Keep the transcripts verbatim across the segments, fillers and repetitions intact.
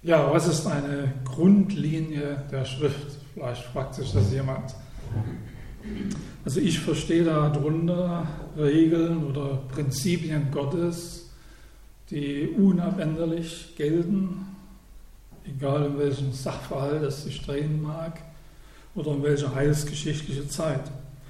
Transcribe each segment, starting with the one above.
Ja, was ist eine Grundlinie der Schrift? Vielleicht fragt sich das jemand. Also ich verstehe darunter Regeln oder Prinzipien Gottes, die unabänderlich gelten, egal in welchem Sachverhalt es sich drehen mag oder in welcher heilsgeschichtliche Zeit.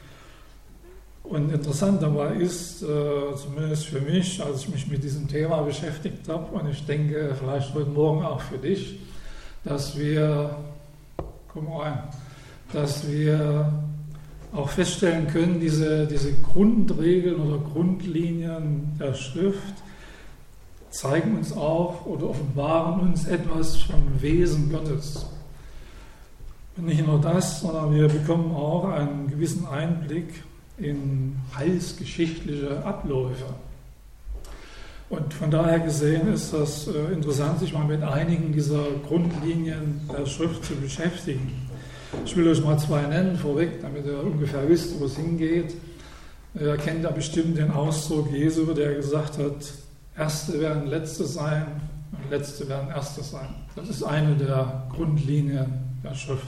Und interessant dabei ist, äh, zumindest für mich, als ich mich mit diesem Thema beschäftigt habe, und ich denke vielleicht heute Morgen auch für dich, dass wir, komm rein, dass wir auch feststellen können, diese, diese Grundregeln oder Grundlinien der Schrift zeigen uns auch oder offenbaren uns etwas vom Wesen Gottes. Und nicht nur das, sondern wir bekommen auch einen gewissen Einblick in heilsgeschichtliche Abläufe. Und von daher gesehen ist das äh, interessant, sich mal mit einigen dieser Grundlinien der Schrift zu beschäftigen. Ich will euch mal zwei nennen vorweg, damit ihr ungefähr wisst, wo es hingeht. Ihr kennt ja bestimmt den Ausdruck Jesu, der gesagt hat, Erste werden Letzte sein und Letzte werden Erste sein. Das ist eine der Grundlinien der Schrift.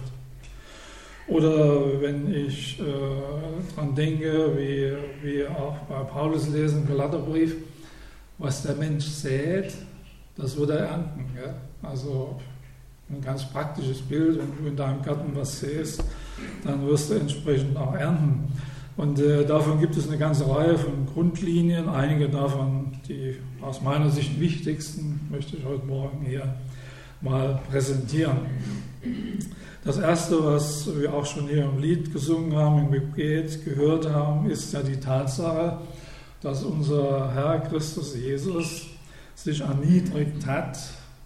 Oder wenn ich äh, daran denke, wie wir auch bei Paulus lesen im Galaterbrief, was der Mensch sät, das wird er ernten. Gell? Also ein ganz praktisches Bild, wenn du in deinem Garten was säst, dann wirst du entsprechend auch ernten. Und äh, davon gibt es eine ganze Reihe von Grundlinien. Einige davon, die aus meiner Sicht wichtigsten, möchte ich heute Morgen hier mal präsentieren. Das erste, was wir auch schon hier im Lied gesungen haben, im Gebet gehört haben, ist ja die Tatsache, dass unser Herr Christus Jesus sich erniedrigt hat,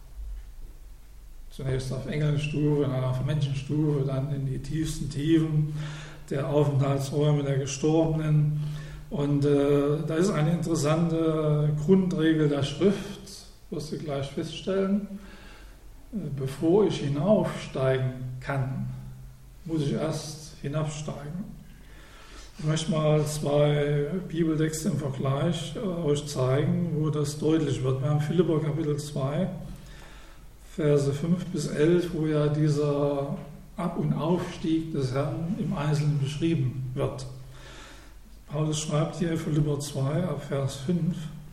zunächst auf Engelstufe, dann auf Menschenstufe, dann in die tiefsten Tiefen der Aufenthaltsräume der Gestorbenen. Und äh, da ist eine interessante Grundregel der Schrift, wirst du gleich feststellen. Bevor ich hinaufsteigen kann, muss ich erst hinabsteigen. Ich möchte mal zwei Bibeltexte im Vergleich äh, euch zeigen, wo das deutlich wird. Wir haben Philipper Kapitel zwei, Verse fünf bis elf, wo ja dieser Ab- und Aufstieg des Herrn im Einzelnen beschrieben wird. Paulus schreibt hier Philipper zwei, ab Vers fünf,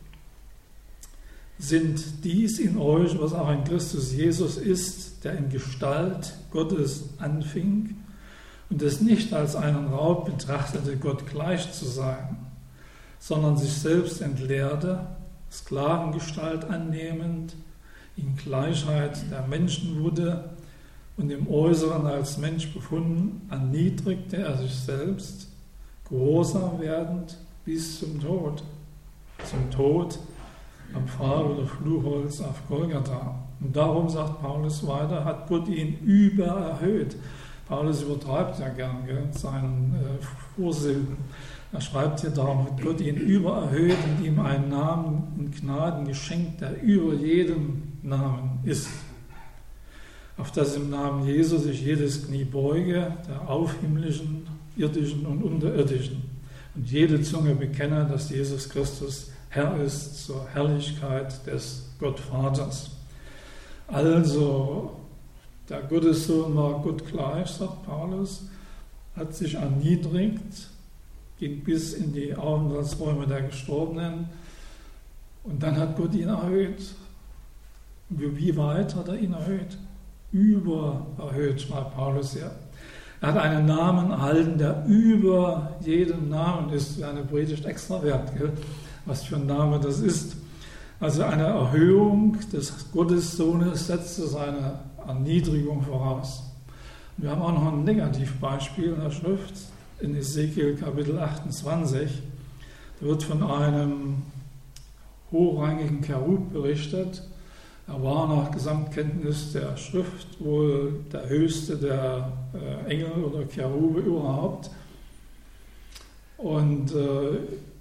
sind dies in euch, was auch in Christus Jesus ist, der in Gestalt Gottes anfing und es nicht als einen Raub betrachtete, Gott gleich zu sein, sondern sich selbst entleerte, Sklavengestalt annehmend, in Gleichheit der Menschen wurde und im Äußeren als Mensch befunden, erniedrigte er sich selbst, gehorsam werdend bis zum Tod, zum Tod am Pfahl oder Fluchholz auf Golgatha. Und darum, sagt Paulus weiter, hat Gott ihn übererhöht. Paulus übertreibt ja gern gell, seinen äh, Vorsilben. Er schreibt hier, darum hat Gott ihn übererhöht und ihm einen Namen und Gnaden geschenkt, der über jedem Namen ist. Auf das im Namen Jesu sich jedes Knie beuge, der aufhimmlischen, irdischen und unterirdischen, und jede Zunge bekenne, dass Jesus Christus Herr ist zur Herrlichkeit des Gottvaters. Also, der Gottessohn war Gott gleich, sagt Paulus, hat sich erniedrigt, ging bis in die Aufenthaltsräume der Gestorbenen und dann hat Gott ihn erhöht. Wie weit hat er ihn erhöht? Übererhöht, schreibt Paulus hier. Er hat einen Namen erhalten, der über jedem Namen ist. Eine Predigt extra wert, gell? Was für ein Name das ist. Also eine Erhöhung des Gottessohnes setzte seine Erniedrigung voraus. Wir haben auch noch ein Negativbeispiel in der Schrift, in Ezekiel Kapitel achtundzwanzig. Da wird von einem hochrangigen Cherub berichtet. Er war nach Gesamtkenntnis der Schrift wohl der höchste der äh, Engel oder Cherube überhaupt. Und äh,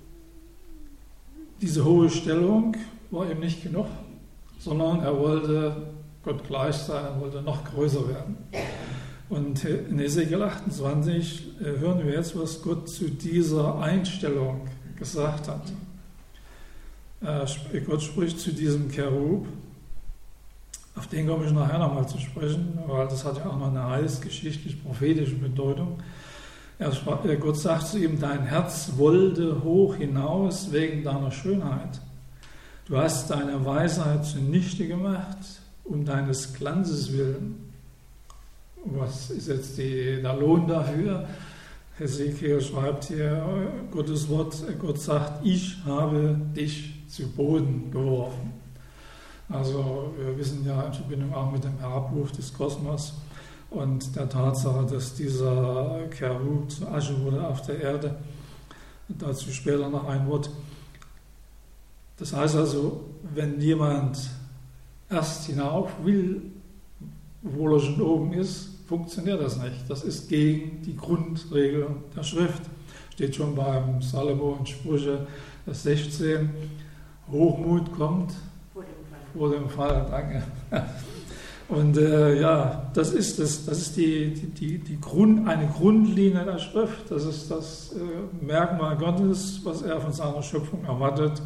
diese hohe Stellung war ihm nicht genug, sondern er wollte Gott gleich sein, er wollte noch größer werden. Und in Ezekiel achtundzwanzig hören wir jetzt, was Gott zu dieser Einstellung gesagt hat. Gott spricht zu diesem Cherub: Auf den komme ich nachher nochmal zu sprechen, weil das hat ja auch noch eine heilsgeschichtlich-prophetische Bedeutung. Er, Gott sagt zu ihm, dein Herz wollte hoch hinaus wegen deiner Schönheit. Du hast deine Weisheit zunichte gemacht, um deines Glanzes willen. Was ist jetzt die, der Lohn dafür? Hesekiel schreibt hier Gottes Wort, Gott sagt, ich habe dich zu Boden geworfen. Also wir wissen ja in Verbindung auch mit dem Herabwurf des Kosmos und der Tatsache, dass dieser Cherub zu Asche wurde auf der Erde, dazu später noch ein Wort. Das heißt also, wenn jemand erst hinauf will, obwohl er schon oben ist, funktioniert das nicht. Das ist gegen die Grundregel der Schrift. Steht schon beim Salomo in Sprüche sechzehn. Hochmut kommt vor dem Fall. Danke. Und äh, ja, das ist, das, das ist die, die, die, die Grund, eine Grundlinie der Schrift. Das ist das äh, Merkmal Gottes, was er von seiner Schöpfung erwartet.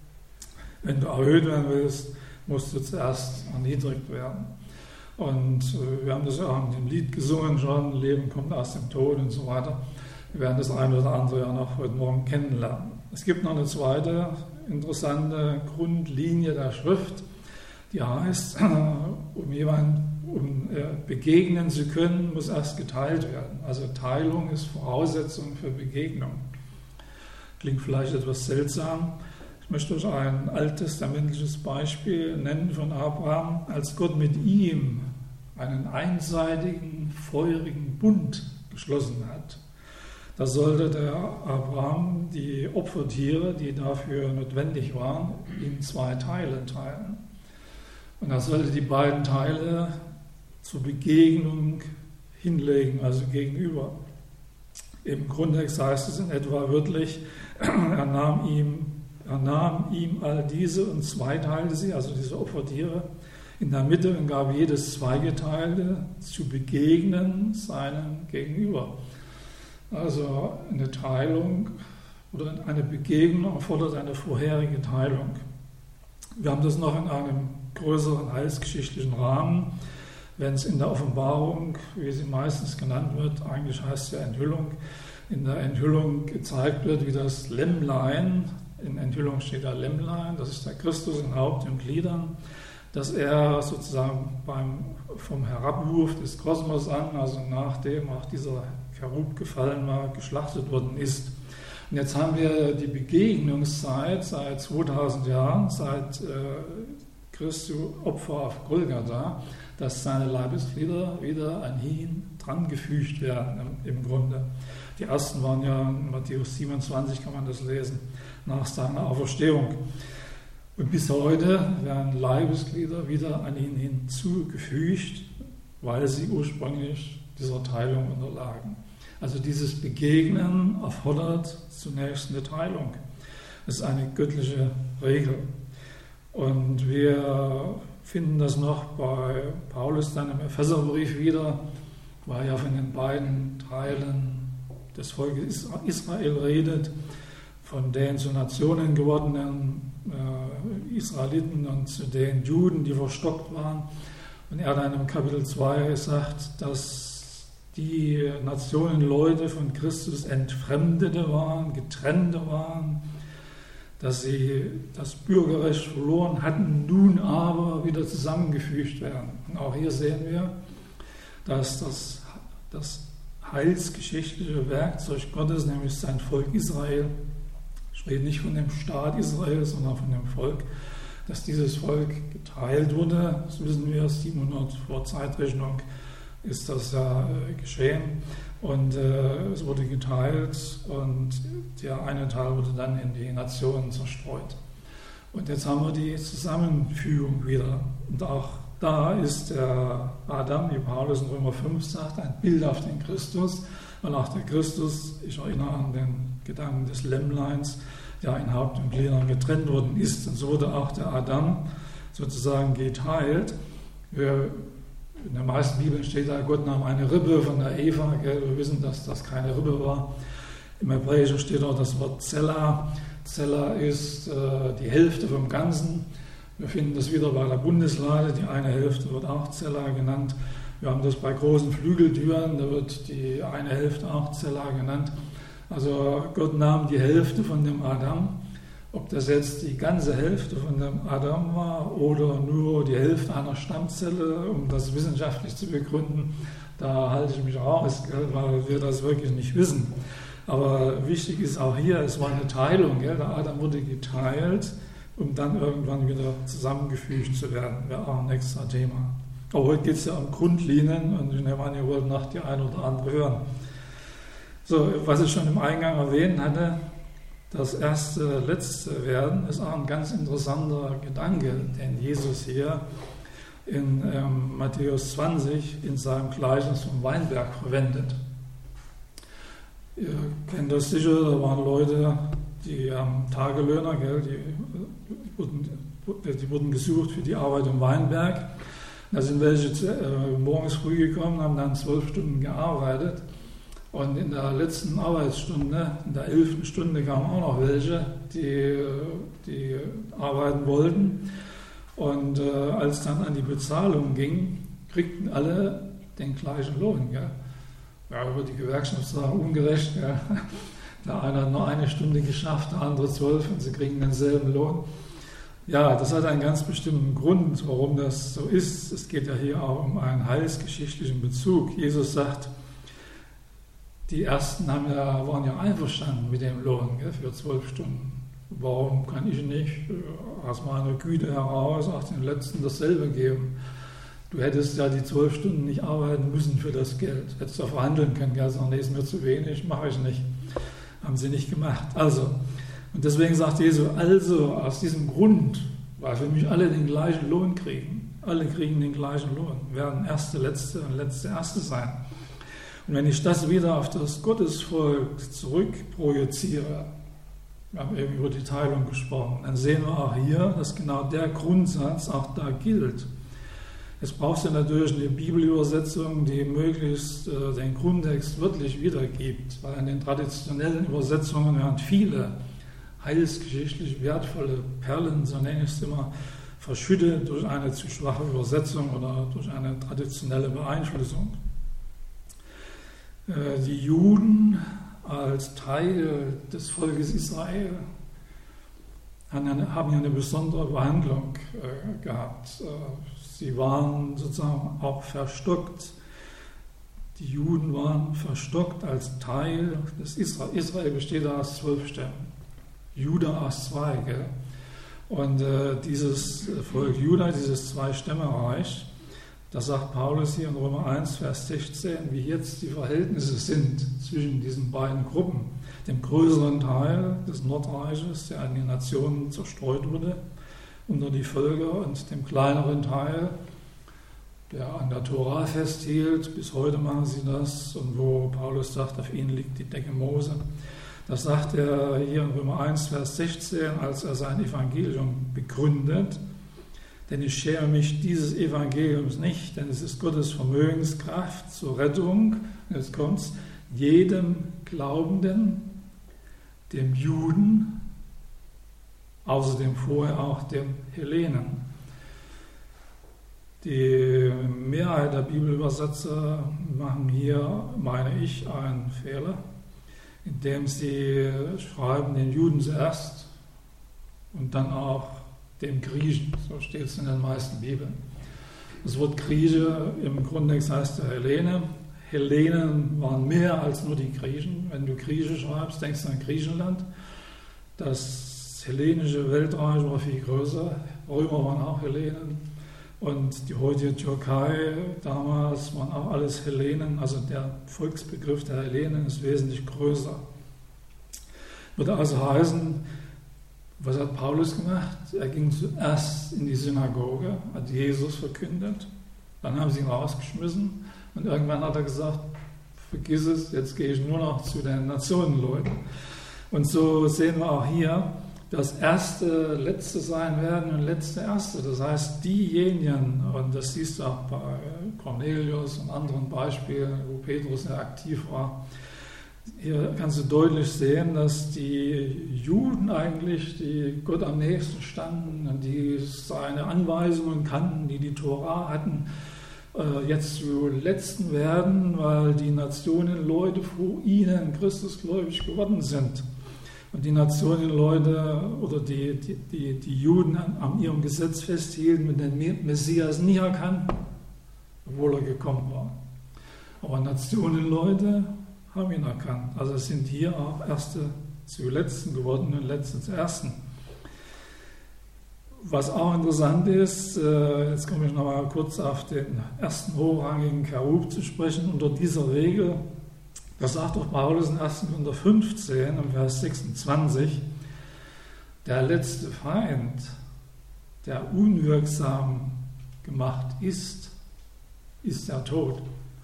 Wenn du erhöht werden willst, musst du zuerst erniedrigt werden. Und äh, wir haben das ja auch in dem Lied gesungen schon, Leben kommt aus dem Tod und so weiter. Wir werden das eine oder andere ja noch heute Morgen kennenlernen. Es gibt noch eine zweite interessante Grundlinie der Schrift, die heißt, um jemandem um, äh, begegnen zu können, muss erst geteilt werden. Also Teilung ist Voraussetzung für Begegnung. Klingt vielleicht etwas seltsam. Ich möchte euch ein alttestamentliches Beispiel nennen von Abraham, als Gott mit ihm einen einseitigen, feurigen Bund geschlossen hat. Da sollte der Abraham die Opfertiere, die dafür notwendig waren, in zwei Teile teilen. Und er sollte die beiden Teile zur Begegnung hinlegen, also gegenüber. Im Grundtext heißt es in etwa wörtlich, er nahm ihm Er nahm ihm all diese und zweiteilte sie, also diese Opfertiere, in der Mitte und gab jedes Zweigeteilte zu begegnen seinem Gegenüber. Also eine Teilung oder eine Begegnung erfordert eine vorherige Teilung. Wir haben das noch in einem größeren heilsgeschichtlichen Rahmen, wenn es in der Offenbarung, wie sie meistens genannt wird, eigentlich heißt es ja Enthüllung, in der Enthüllung gezeigt wird, wie das Lämmlein, in Enthüllung steht da Lämmlein, das ist der Christus in Haupt und Gliedern, dass er sozusagen beim, vom Herabwurf des Kosmos an, also nachdem auch dieser Cherub gefallen war, geschlachtet worden ist. Und jetzt haben wir die Begegnungszeit seit zweitausend Jahren, seit äh, Christi Opfer auf Golgatha, dass seine Leibesglieder wieder an ihn drangefügt werden im, im Grunde. Die ersten waren ja in Matthäus siebenundzwanzig, kann man das lesen, nach seiner Auferstehung. Und bis heute werden Leibesglieder wieder an ihn hinzugefügt, weil sie ursprünglich dieser Teilung unterlagen. Also dieses Begegnen erfordert zunächst eine Teilung. Das ist eine göttliche Regel. Und wir finden das noch bei Paulus dann im Epheserbrief wieder, weil er von den beiden Teilen des Volkes Israel redet, von den zu Nationen gewordenen äh, Israeliten und zu den Juden, die verstockt waren. Und er dann im Kapitel zwei sagt, dass die Nationenleute von Christus Entfremdete waren, Getrennte waren, dass sie das Bürgerrecht verloren hatten, nun aber wieder zusammengefügt werden. Und auch hier sehen wir, dass das, das heilsgeschichtliche Werkzeug Gottes, nämlich sein Volk Israel, ich rede nicht von dem Staat Israel, sondern von dem Volk, dass dieses Volk geteilt wurde. Das wissen wir, siebenhundert vor Zeitrechnung ist das ja äh, geschehen. Und äh, es wurde geteilt und der eine Teil wurde dann in die Nationen zerstreut. Und jetzt haben wir die Zusammenfügung wieder. Und auch da ist der Adam, wie Paulus in Römer fünf sagt, ein Bild auf den Christus. Und auch der Christus, ich erinnere an den Gedanken des Lämmleins, der in Haupt und Gliedern getrennt worden ist. Und so wurde auch der Adam sozusagen geteilt. Wir, in den meisten Bibeln steht da, Gott nahm eine Rippe von der Eva. Gell? Wir wissen, dass das keine Rippe war. Im Hebräischen steht auch das Wort Zella. Zella ist äh, die Hälfte vom Ganzen. Wir finden das wieder bei der Bundeslade, die eine Hälfte wird auch Zella genannt. Wir haben das bei großen Flügeltüren, da wird die eine Hälfte auch Zella genannt. Also Gott nahm die Hälfte von dem Adam. Ob das jetzt die ganze Hälfte von dem Adam war oder nur die Hälfte einer Stammzelle, um das wissenschaftlich zu begründen, da halte ich mich raus, weil wir das wirklich nicht wissen. Aber wichtig ist auch hier, es war eine Teilung. Gell? Der Adam wurde geteilt, um dann irgendwann wieder zusammengefügt zu werden. Wäre auch ein extra Thema. Aber heute geht es ja um Grundlinien und ich nehme an, ihr wollt noch die eine oder andere hören. So, was ich schon im Eingang erwähnt hatte, das erste Letzte werden ist auch ein ganz interessanter Gedanke, den Jesus hier in ähm, Matthäus zwanzig in seinem Gleichnis vom Weinberg verwendet. Ihr kennt das sicher, da waren Leute, die haben Tagelöhner, gell, die, wurden, die wurden gesucht für die Arbeit im Weinberg. Da sind welche äh, morgens früh gekommen, haben dann zwölf Stunden gearbeitet. Und in der letzten Arbeitsstunde, in der elften Stunde, kamen auch noch welche, die, die arbeiten wollten. Und äh, als dann an die Bezahlung ging, kriegten alle den gleichen Lohn. Gell? Ja, über die Gewerkschaft sagen, ungerecht. Gell? Der eine hat nur eine Stunde geschafft, der andere zwölf und sie kriegen denselben Lohn. Ja, das hat einen ganz bestimmten Grund, warum das so ist. Es geht ja hier auch um einen heilsgeschichtlichen Bezug. Jesus sagt, die Ersten haben ja, waren ja einverstanden mit dem Lohn, gell, für zwölf Stunden. Warum kann ich nicht aus meiner Güte heraus auch den Letzten dasselbe geben? Du hättest ja die zwölf Stunden nicht arbeiten müssen für das Geld. Hättest du verhandeln können, ja, sagen, nee, ist mir zu wenig, mache ich nicht. Haben sie nicht gemacht. Also, und deswegen sagt Jesus, also aus diesem Grund, weil für mich alle den gleichen Lohn kriegen, alle kriegen den gleichen Lohn, werden Erste, Letzte und Letzte, Erste sein. Und wenn ich das wieder auf das Gottesvolk zurückprojiziere, wir haben eben über die Teilung gesprochen, dann sehen wir auch hier, dass genau der Grundsatz auch da gilt. Jetzt brauchst du natürlich eine Bibelübersetzung, die möglichst äh, den Grundtext wörtlich wiedergibt, weil in den traditionellen Übersetzungen werden viele heilsgeschichtlich wertvolle Perlen, so nenne ich es immer, verschüttet durch eine zu schwache Übersetzung oder durch eine traditionelle Beeinflussung. Äh, die Juden als Teil des Volkes Israel haben ja eine besondere Behandlung äh, gehabt. Äh, sie waren sozusagen auch verstockt. Die Juden waren verstockt als Teil des Israel. Israel besteht aus zwölf Stämmen. Juda aus zwei. Gell? Und äh, dieses Volk Juda, dieses Zwei-Stämme-Reich, das sagt Paulus hier in Römer eins, Vers sechzehn, wie jetzt die Verhältnisse sind zwischen diesen beiden Gruppen. Dem größeren Teil des Nordreiches, der an die Nationen zerstreut wurde, unter die Völker, und dem kleineren Teil, der an der Tora festhielt. Bis heute machen sie das. Und wo Paulus sagt, auf ihnen liegt die Decke Mose. Das sagt er hier in Römer eins, Vers sechzehn, als er sein Evangelium begründet. Denn ich schäme mich dieses Evangeliums nicht, denn es ist Gottes Vermögenskraft zur Rettung, und jetzt kommt's, jedem Glaubenden, dem Juden, außerdem vorher auch dem Hellenen. Die Mehrheit der Bibelübersetzer machen hier, meine ich, einen Fehler, indem sie schreiben den Juden zuerst und dann auch dem Griechen, so steht es in den meisten Bibeln. Das Wort Grieche im Grundtext heißt ja Hellene. Hellenen waren mehr als nur die Griechen. Wenn du Grieche schreibst, denkst du an Griechenland. Das hellenische Weltreich war viel größer. Römer waren auch Hellenen. Und die heutige Türkei damals waren auch alles Hellenen. Also der Volksbegriff der Hellenen ist wesentlich größer. Würde also heißen, was hat Paulus gemacht? Er ging zuerst in die Synagoge, hat Jesus verkündet, dann haben sie ihn rausgeschmissen und irgendwann hat er gesagt, vergiss es, jetzt gehe ich nur noch zu den Nationenleuten. Und so sehen wir auch hier, dass Erste Letzte sein werden und Letzte Erste. Das heißt, diejenigen, und das siehst du auch bei Cornelius und anderen Beispielen, wo Petrus sehr aktiv war, hier kannst du deutlich sehen, dass die Juden eigentlich, die Gott am nächsten standen und die seine Anweisungen kannten, die die Tora hatten, jetzt zu Letzten werden, weil die Nationenleute vor ihnen christusgläubig geworden sind. Und die Nationenleute oder die, die, die, die Juden an, an ihrem Gesetz festhielten und den Messias nie erkannten, obwohl er gekommen war. Aber Nationenleute haben ihn erkannt. Also es sind hier auch Erste zu Letzten geworden und Letzte zu Ersten. Was auch interessant ist, jetzt komme ich noch mal kurz auf den ersten hochrangigen Cherub zu sprechen, unter dieser Regel, das sagt doch Paulus in ersten Korinther fünfzehn, im Vers sechsundzwanzig, der letzte Feind, der unwirksam gemacht ist, ist der Tod.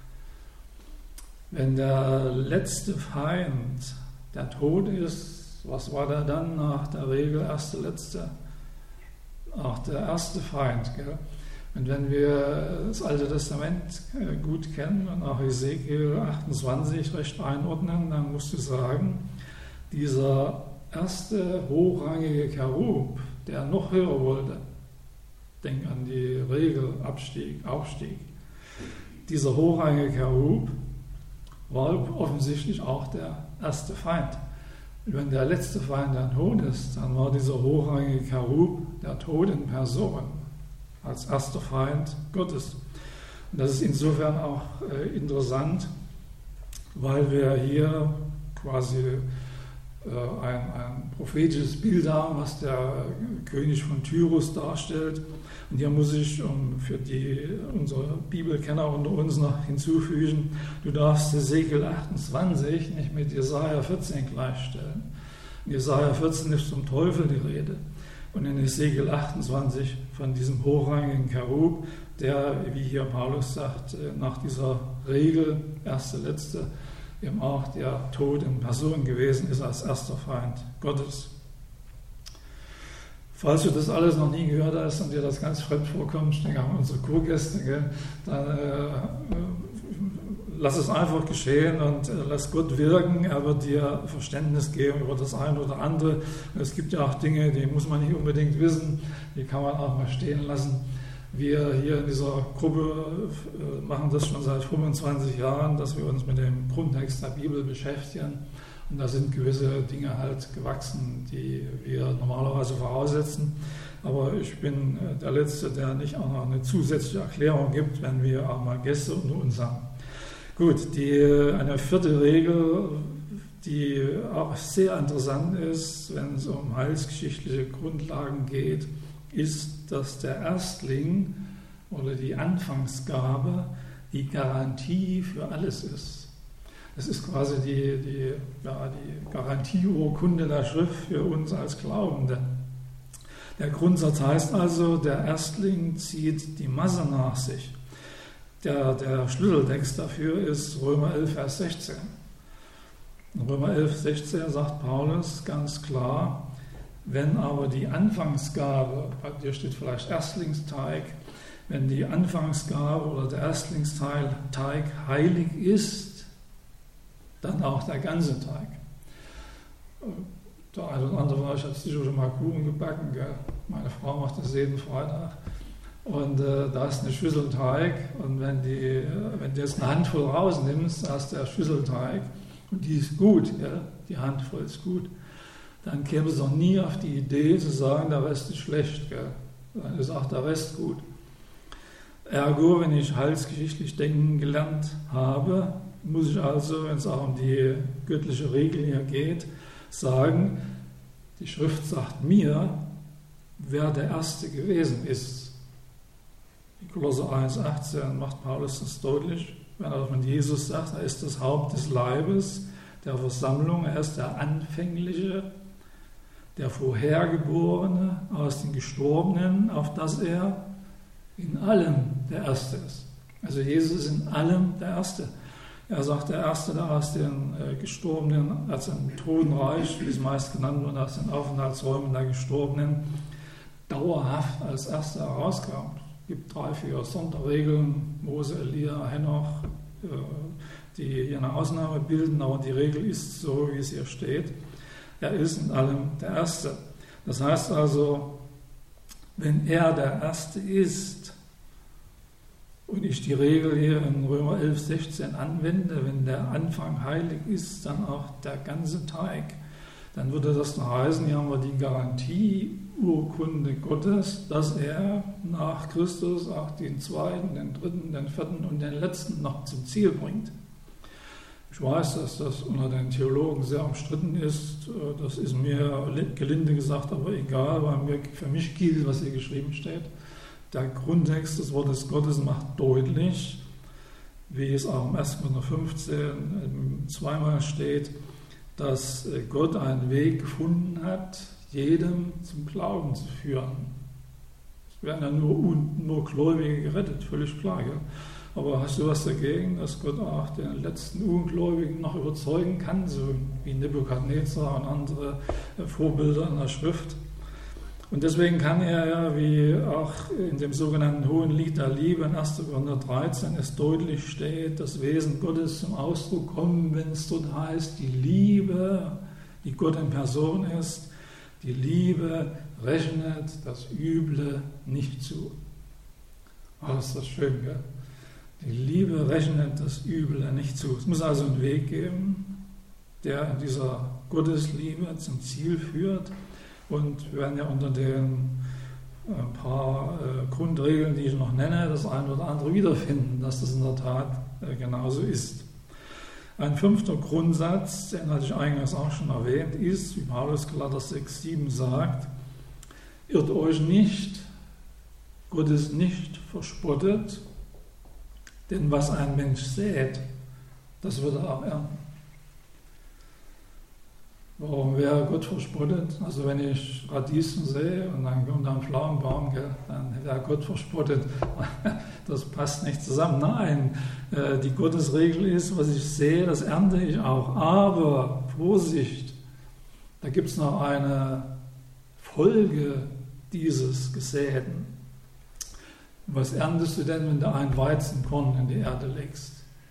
Wenn der letzte Feind der Tod ist, was war der dann nach der Regel erste, letzte? Auch der erste Feind. Gell? Und wenn wir das Alte Testament gut kennen und auch Ezekiel achtundzwanzig recht einordnen, dann musst du sagen, dieser erste hochrangige Cherub, der noch höher wollte, denk an die Regel Abstieg, Aufstieg, dieser hochrangige Cherub war offensichtlich auch der erste Feind. Wenn der letzte Feind der Tod ist, dann war dieser hochrangige Cherub der Tod in Person als erster Feind Gottes. Und das ist insofern auch äh, interessant, weil wir hier quasi äh, ein, ein prophetisches Bild haben, was der König von Tyrus darstellt. Und hier muss ich, um für die, unsere Bibelkenner unter uns noch hinzufügen, du darfst Ezekiel achtundzwanzig nicht mit Jesaja vierzehn gleichstellen. In Jesaja vierzehn ist vom Teufel die Rede und in Ezekiel achtundzwanzig von diesem hochrangigen Cherub, der, wie hier Paulus sagt, nach dieser Regel, erste, letzte, eben auch der Tod in Person gewesen ist als erster Feind Gottes. Falls du das alles noch nie gehört hast und dir das ganz fremd vorkommt, ich denke auch unsere Kurgäste, gell, dann äh, lass es einfach geschehen und äh, lass Gott wirken. Er wird dir Verständnis geben über das eine oder andere. Und es gibt ja auch Dinge, die muss man nicht unbedingt wissen, die kann man auch mal stehen lassen. Wir hier in dieser Gruppe äh, machen das schon seit fünfundzwanzig Jahren, dass wir uns mit dem Grundtext der Bibel beschäftigen. Und da sind gewisse Dinge halt gewachsen, die wir normalerweise voraussetzen. Aber ich bin der Letzte, der nicht auch noch eine zusätzliche Erklärung gibt, wenn wir auch mal Gäste unter uns haben. Gut, die, eine vierte Regel, die auch sehr interessant ist, wenn es um heilsgeschichtliche Grundlagen geht, ist, dass der Erstling oder die Anfangsgabe die Garantie für alles ist. Das ist quasi die, die, ja, die Garantieurkunde der Schrift für uns als Glaubende. Der Grundsatz heißt also, der Erstling zieht die Masse nach sich. Der, der Schlüsseltext dafür ist Römer elf, Vers sechzehn. In Römer elf, sechzehn sagt Paulus ganz klar, wenn aber die Anfangsgabe, bei dir steht vielleicht Erstlingsteig, wenn die Anfangsgabe oder der Erstlingsteig heilig ist, dann auch der ganze Teig. Der eine oder andere von euch hat sicher schon mal Kuchen gebacken. Gell? Meine Frau macht das jeden Freitag. Und äh, da ist eine Schüssel Teig. Und wenn, die, wenn du jetzt eine Handvoll rausnimmst, hast du der Schüssel Teig. Und die ist gut. Gell? Die Handvoll ist gut. Dann käme es auch nie auf die Idee zu sagen, der Rest ist schlecht. Gell? Dann ist auch der Rest gut. Ergo, wenn ich heilsgeschichtlich denken gelernt habe, muss ich also, wenn es auch um die göttliche Regel hier geht, sagen, die Schrift sagt mir, wer der Erste gewesen ist. In Kolosser eins, achtzehn macht Paulus das deutlich, wenn er von Jesus sagt, er ist das Haupt des Leibes, der Versammlung, er ist der Anfängliche, der Vorhergeborene aus den Gestorbenen, auf dass er in allem der Erste ist. Also Jesus ist in allem der Erste. Er sagt, der Erste, der aus den äh, Gestorbenen, als im Totenreich, wie es meist genannt wird, aus den Aufenthaltsräumen der Gestorbenen, dauerhaft als Erster herauskam. Es gibt drei, vier Sonderregeln, Mose, Elia, Henoch, äh, die hier eine Ausnahme bilden, aber die Regel ist so, wie es hier steht. Er ist in allem der Erste. Das heißt also, wenn er der Erste ist und ich die Regel hier in Römer elf, sechzehn anwende, wenn der Anfang heilig ist, dann auch der ganze Teig, dann würde das noch heißen, hier haben wir die Garantieurkunde Gottes, dass er nach Christus auch den zweiten, den dritten, den vierten und den letzten noch zum Ziel bringt. Ich weiß, dass das unter den Theologen sehr umstritten ist. Das ist mir gelinde gesagt, aber egal, weil mir, für mich gilt, was hier geschrieben steht. Der Grundtext des Wortes Gottes macht deutlich, wie es auch im ersten Korinther fünfzehn zweimal steht, dass Gott einen Weg gefunden hat, jedem zum Glauben zu führen. Es werden ja nur, nur Gläubige gerettet, völlig klar. Gell? Aber hast du was dagegen, dass Gott auch den letzten Ungläubigen noch überzeugen kann, so wie Nebukadnezar und andere Vorbilder in der Schrift? Und deswegen kann er ja, wie auch in dem sogenannten Hohen Lied der Liebe in ersten Korinther dreizehn es deutlich steht, das Wesen Gottes zum Ausdruck kommen, wenn es dort heißt, die Liebe, die Gott in Person ist, die Liebe rechnet das Üble nicht zu. Oh, ist das schön, gell? Die Liebe rechnet das Üble nicht zu. Es muss also einen Weg geben, der in dieser Gottesliebe zum Ziel führt. Und wir werden ja unter den ein paar äh, Grundregeln, die ich noch nenne, das eine oder andere wiederfinden, dass das in der Tat äh, genauso ist. Ein fünfter Grundsatz, den hatte ich eingangs auch schon erwähnt, ist, wie Paulus Galater sechs, sieben sagt, irrt euch nicht, Gott ist nicht verspottet, denn was ein Mensch sät, das wird er auch ernten. Warum wäre Gott verspottet? Also wenn ich Radieschen sehe und dann kommt da ein Pflaumenbaum, gell, dann wäre Gott verspottet. Das passt nicht zusammen. Nein, die Gottesregel ist, was ich sehe, das ernte ich auch. Aber, Vorsicht, da gibt es noch eine Folge dieses Gesäten. Was erntest du denn, wenn du ein Weizenkorn in die Erde legst?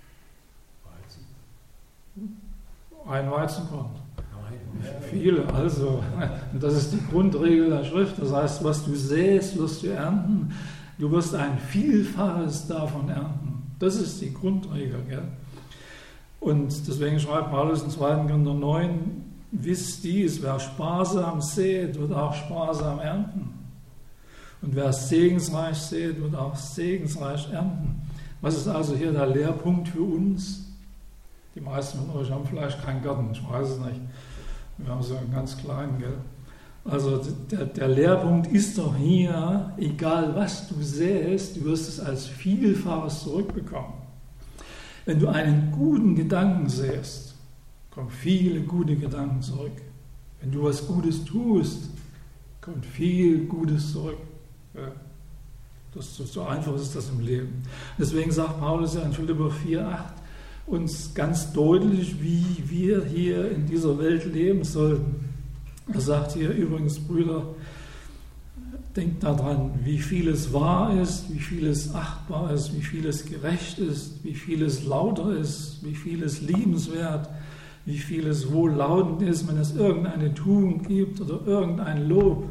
Weizen. Ein Weizenkorn. Viele, also, das ist die Grundregel der Schrift. Das heißt, was du säst, wirst du ernten. Du wirst ein Vielfaches davon ernten. Das ist die Grundregel. Gell? Und deswegen schreibt Paulus in zweiten Korinther neun, wisst dies, wer sparsam sät, wird auch sparsam ernten. Und wer segensreich sät, wird auch segensreich ernten. Was ist also hier der Lehrpunkt für uns? Die meisten von euch haben vielleicht keinen Garten, ich weiß es nicht. Wir haben so einen ganz kleinen, gell? Also der, der Lehrpunkt ist doch hier, egal was du säst, du wirst es als Vielfaches zurückbekommen. Wenn du einen guten Gedanken säst, kommen viele gute Gedanken zurück. Wenn du was Gutes tust, kommt viel Gutes zurück. Ja. Das, so, so einfach ist das im Leben. Deswegen sagt Paulus ja in Philipper vier, acht, uns ganz deutlich, wie wir hier in dieser Welt leben sollten. Er sagt hier übrigens, Brüder, denkt daran, wie vieles wahr ist, wie vieles achtbar ist, wie vieles gerecht ist, wie vieles lauter ist, wie vieles liebenswert, wie vieles wohllautend ist, wenn es irgendeine Tugend gibt oder irgendein Lob.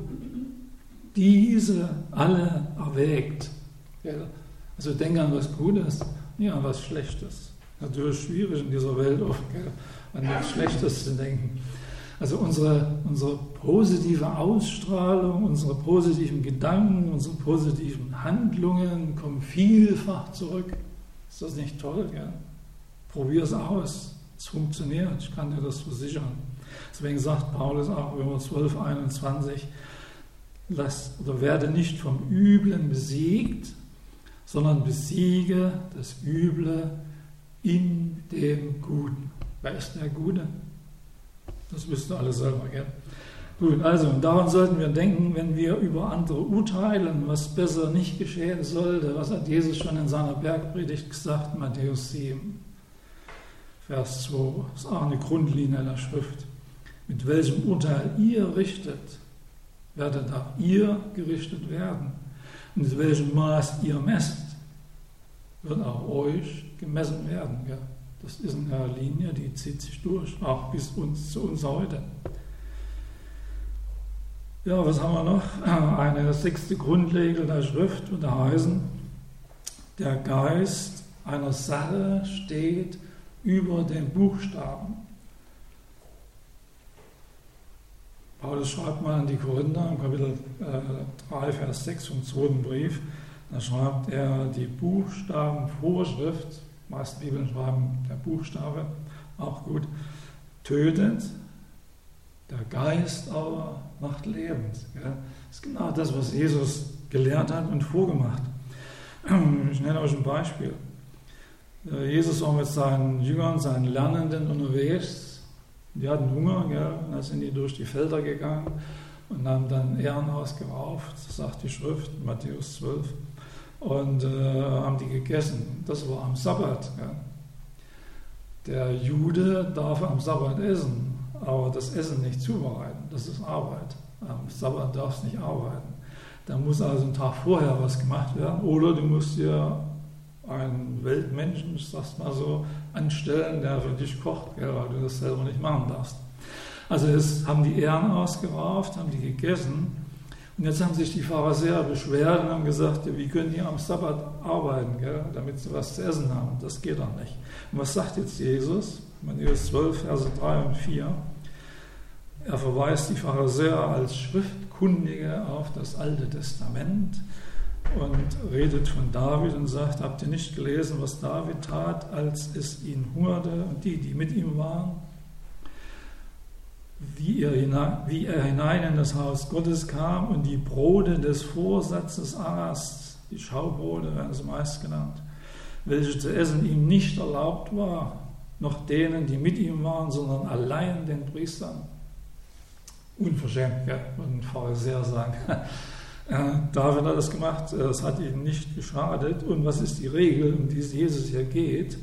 Diese alle erwägt. Also denk an was Gutes, nicht an was Schlechtes. Natürlich schwierig in dieser Welt oft, gell, an nichts Schlechtes zu denken. Also unsere, unsere positive Ausstrahlung, unsere positiven Gedanken, unsere positiven Handlungen kommen vielfach zurück. Ist das nicht toll? Gell? Probier es aus. Es funktioniert. Ich kann dir das versichern. Deswegen sagt Paulus auch Römer zwölf, einundzwanzig, lass, oder werde nicht vom Üblen besiegt, sondern besiege das Üble in dem Guten. Wer ist der Gute? Das wisst ihr alle selber, gell? Gut, also daran sollten wir denken, wenn wir über andere urteilen, was besser nicht geschehen sollte. Was hat Jesus schon in seiner Bergpredigt gesagt? Matthäus sieben, Vers zwei. Das ist auch eine Grundlinie der Schrift. Mit welchem Urteil ihr richtet, werdet auch ihr gerichtet werden. Und mit welchem Maß ihr messt, wird auch euch gemessen werden. Gell? Das ist eine Linie, die zieht sich durch, auch bis uns, zu uns heute. Ja, was haben wir noch? Eine sechste Grundregel der Schrift würde heißen, der Geist einer Sache steht über den Buchstaben. Paulus schreibt mal an die Korinther im Kapitel drei, Vers sechs vom zweiten Brief, da schreibt er die Buchstabenvorschrift, die meisten Bibeln schreiben der Buchstabe, auch gut, tötet, der Geist aber macht lebend. Ja. Das ist genau das, was Jesus gelehrt hat und vorgemacht. Ich nenne euch ein Beispiel. Jesus war mit seinen Jüngern, seinen Lernenden unterwegs. Die hatten Hunger, gell? Und dann sind die durch die Felder gegangen und haben dann Ähren ausgerauft, das sagt die Schrift, Matthäus zwölf, und äh, haben die gegessen. Das war am Sabbat. Gell? Der Jude darf am Sabbat essen, aber das Essen nicht zubereiten, das ist Arbeit. Am Sabbat darfst du nicht arbeiten. Da muss also einen Tag vorher was gemacht werden, oder du musst dir einen Weltmenschen, ich sag's mal so, anstellen, der für dich kocht, gell, weil du das selber nicht machen darfst. Also jetzt haben die Ähren ausgerauft, haben die gegessen, und jetzt haben sich die Pharisäer beschwert und haben gesagt, ja, wie können die am Sabbat arbeiten, gell, damit sie was zu essen haben? Das geht doch nicht. Und was sagt jetzt Jesus? Matthäus zwölf, Verse drei und vier. Er verweist die Pharisäer als Schriftkundige auf das Alte Testament und redet von David und sagt, habt ihr nicht gelesen, was David tat, als es ihn hungerte und die, die mit ihm waren? Wie er, hinein, wie er hinein in das Haus Gottes kam und die Brote des Vorsatzes aß, die Schaubrote werden sie meist genannt, welche zu essen ihm nicht erlaubt war, noch denen, die mit ihm waren, sondern allein den Priestern. Unverschämt, ja, würden Pharisäer sagen. David hat das gemacht, es hat ihm nicht geschadet. Und was ist die Regel, um die es Jesus hier geht?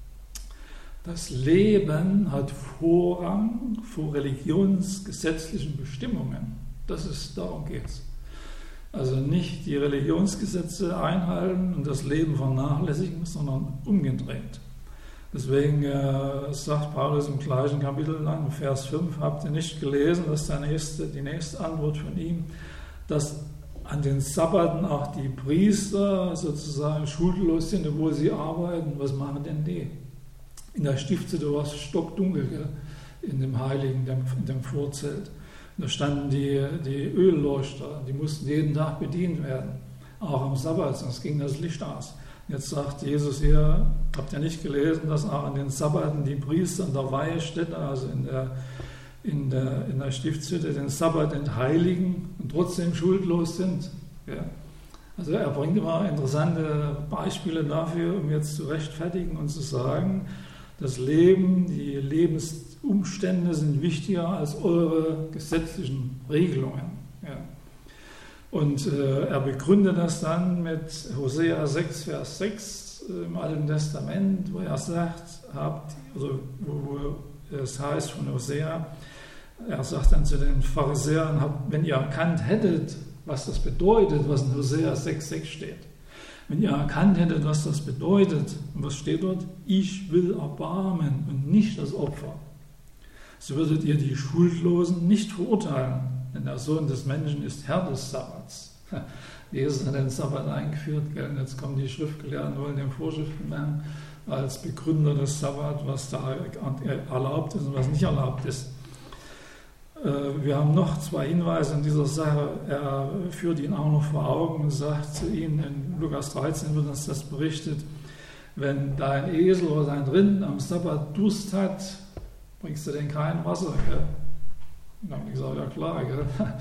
Das Leben hat Vorrang vor religionsgesetzlichen Bestimmungen. Das ist, darum geht es. Also nicht die Religionsgesetze einhalten und das Leben vernachlässigen, sondern umgedreht. Deswegen äh, sagt Paulus im gleichen Kapitel, dann, Vers fünf, habt ihr nicht gelesen, dass der nächste, die nächste Antwort von ihm, dass an den Sabbaten auch die Priester sozusagen schuldlos sind, obwohl sie arbeiten. Was machen denn die? In der Stiftshütte war es stockdunkel, gell? In dem Heiligen, in dem Vorzelt. Und da standen die, die Ölleuchter, die mussten jeden Tag bedient werden, auch am Sabbat, sonst ging das Licht aus. Jetzt sagt Jesus hier, habt ihr nicht gelesen, dass auch an den Sabbaten die Priester in der Weihestätte, also in der, in der, in der Stiftshütte, den Sabbat entheiligen und trotzdem schuldlos sind? Ja. Also er bringt immer interessante Beispiele dafür, um jetzt zu rechtfertigen und zu sagen, das Leben, die Lebensumstände sind wichtiger als eure gesetzlichen Regelungen. Ja. Und äh, er begründet das dann mit Hosea sechs, Vers sechs äh, im Alten Testament, wo er sagt, habt, also wo, wo es heißt von Hosea, er sagt dann zu den Pharisäern, habt, wenn ihr erkannt hättet, was das bedeutet, was in Hosea sechs, sechs steht, wenn ihr erkannt hättet, was das bedeutet, und was steht dort? Ich will erbarmen und nicht das Opfer. So würdet ihr die Schuldlosen nicht verurteilen, denn der Sohn des Menschen ist Herr des Sabbats. Jesus hat den Sabbat eingeführt, gell? Und jetzt kommen die Schriftgelehrten, wollen dem Vorschriften machen, als Begründer des Sabbat, was da erlaubt ist und was nicht erlaubt ist. Wir haben noch zwei Hinweise in dieser Sache. Er führt ihn auch noch vor Augen und sagt zu ihnen, in Lukas dreizehn wird uns das berichtet, wenn dein Esel oder dein Rind am Sabbat Durst hat, bringst du denn kein Wasser. Gell? Und dann haben die gesagt, ja klar, gell?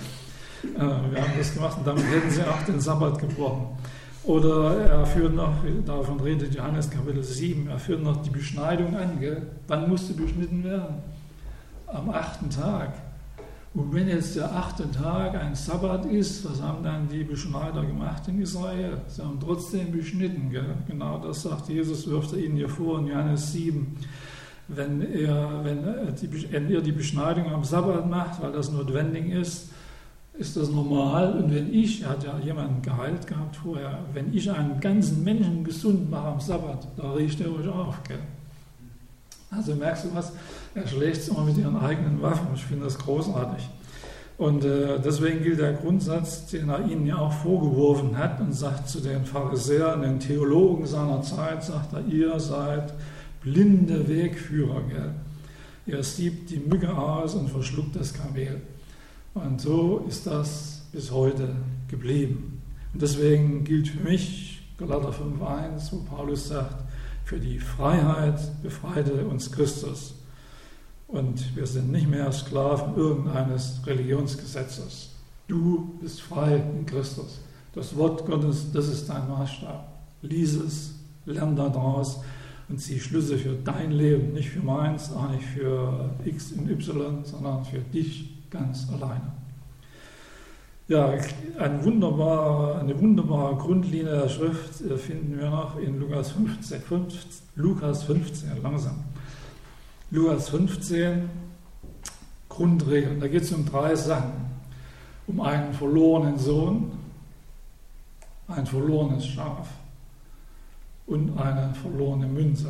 Wir haben das gemacht und damit hätten sie auch den Sabbat gebrochen. Oder er führt noch, davon redet Johannes Kapitel sieben, er führt noch die Beschneidung an. Gell? Wann musste beschnitten werden? Am achten Tag. Und wenn jetzt der achte Tag ein Sabbat ist, was haben dann die Beschneider gemacht in Israel? Sie haben trotzdem beschnitten. Gell? Genau das sagt Jesus, wirft er ihnen hier vor in Johannes sieben. Wenn ihr, wenn, die, wenn ihr die Beschneidung am Sabbat macht, weil das notwendig ist, ist das normal. Und wenn ich, er hat ja jemanden geheilt gehabt vorher, wenn ich einen ganzen Menschen gesund mache am Sabbat, da riecht er euch auf. Gell? Also merkst du was? Er schlägt es immer mit ihren eigenen Waffen. Ich finde das großartig. Und äh, deswegen gilt der Grundsatz, den er ihnen ja auch vorgeworfen hat und sagt zu den Pharisäern, den Theologen seiner Zeit, sagt er, ihr seid blinde Wegführer, gell? Ihr siebt die Mücke aus und verschluckt das Kamel. Und so ist das bis heute geblieben. Und deswegen gilt für mich Galater fünf eins, wo Paulus sagt, für die Freiheit befreite uns Christus. Und wir sind nicht mehr Sklaven irgendeines Religionsgesetzes. Du bist frei in Christus. Das Wort Gottes, das ist dein Maßstab. Lies es, lern daraus und zieh Schlüsse für dein Leben, nicht für meins, auch nicht für X und Y, sondern für dich ganz alleine. Ja, ein wunderbar, eine wunderbare Grundlinie der Schrift finden wir noch in Lukas fünfzehn, Lukas fünfzehn, langsam. Lukas fünfzehn, Grundregeln. Da geht es um drei Sachen. Um einen verlorenen Sohn, ein verlorenes Schaf und eine verlorene Münze.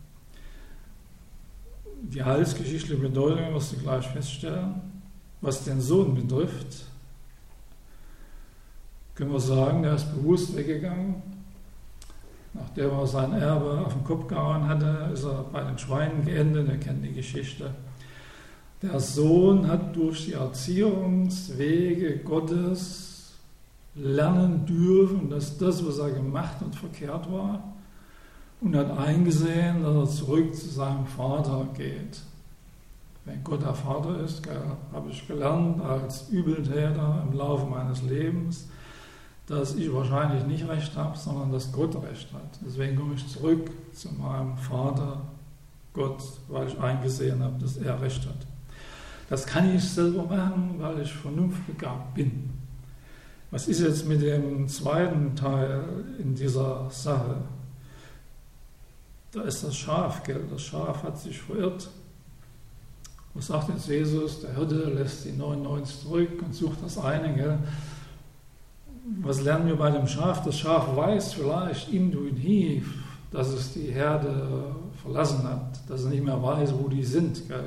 Die heilsgeschichtliche Bedeutung wirst du gleich feststellen. Was den Sohn betrifft, können wir sagen, der ist bewusst weggegangen. Nachdem er sein Erbe auf den Kopf gehauen hatte, ist er bei den Schweinen geendet. Ihr kennt die Geschichte. Der Sohn hat durch die Erziehungswege Gottes lernen dürfen, dass das, was er gemacht und verkehrt war, und hat eingesehen, dass er zurück zu seinem Vater geht. Wenn Gott der Vater ist, habe ich gelernt als Übeltäter im Laufe meines Lebens, dass ich wahrscheinlich nicht recht habe, sondern dass Gott recht hat. Deswegen komme ich zurück zu meinem Vater Gott, weil ich eingesehen habe, dass er recht hat. Das kann ich selber machen, weil ich vernunftbegabt bin. Was ist jetzt mit dem zweiten Teil in dieser Sache? Da ist das Schaf, gell? Das Schaf hat sich verirrt. Was sagt jetzt Jesus? Der Hirte lässt die neunundneunzig zurück und sucht das eine, gell? Was lernen wir bei dem Schaf? Das Schaf weiß vielleicht intuitiv, dass es die Herde verlassen hat, dass es nicht mehr weiß, wo die sind. Gell?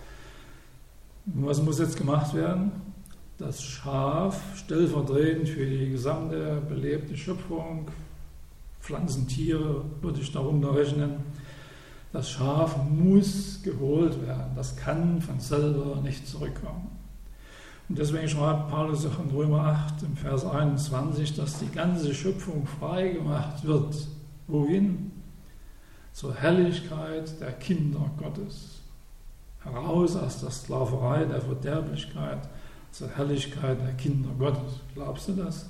Und was muss jetzt gemacht werden? Das Schaf, stellvertretend für die gesamte belebte Schöpfung, Pflanzen, Tiere, würde ich darunter rechnen, das Schaf muss geholt werden. Das kann von selber nicht zurückkommen. Und deswegen schreibt Paulus auch in Römer acht im Vers einundzwanzig, dass die ganze Schöpfung frei gemacht wird. Wohin? Zur Herrlichkeit der Kinder Gottes. Heraus aus der Sklaverei, der Verderblichkeit, zur Herrlichkeit der Kinder Gottes. Glaubst du das?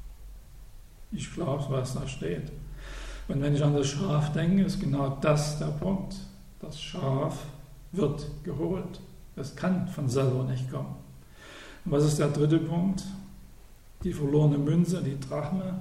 Ich glaube, was da steht. Und wenn ich an das Schaf denke, ist genau das der Punkt. Das Schaf wird geholt. Es kann von selber nicht kommen. Und was ist der dritte Punkt? Die verlorene Münze, die Drachme.